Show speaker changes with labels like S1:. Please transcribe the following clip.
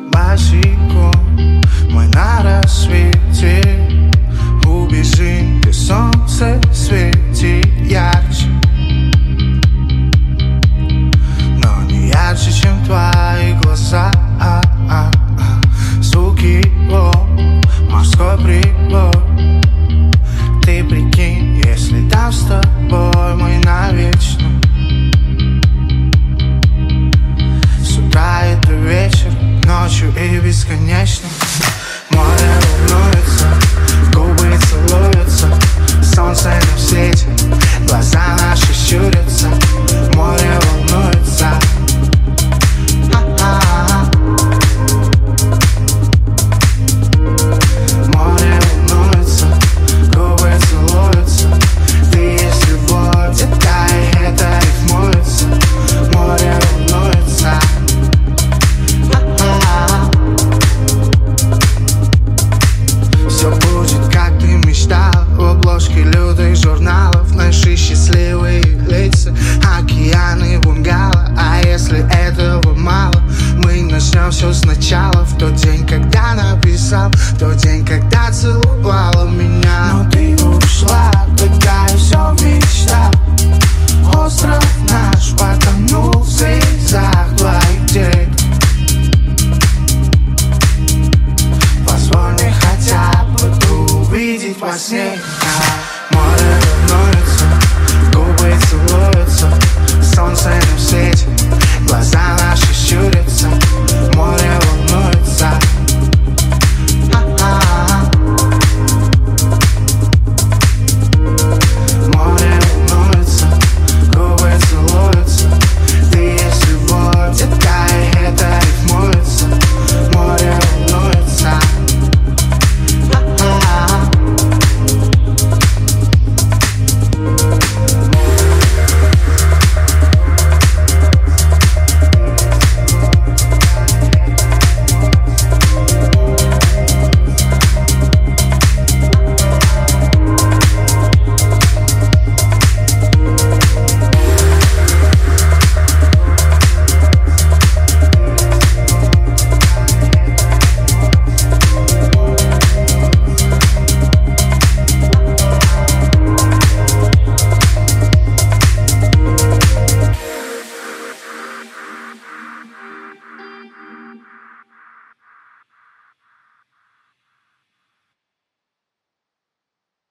S1: босиком мы на рассвете убежим, где солнце светит ярче, но не ярче, чем твои глаза. Звуки волн, морской прибой. Ты прикинь, если там с тобой мы навечно. С утра и до вечера, ночью и бесконечно. Море волнуется, губы целуются, солнце нам светит, глаза наши щурятся. Море волнуется. Море волнуется, губы целуются. Ты есть любовь, где-то и это рифмуется. Море волнуется. Все будет, как ты мечтал, в обложке лютых журналов. Наши счастливые лица, океаны, бунгало. А если этого мало, мы начнем все сначала. В тот день,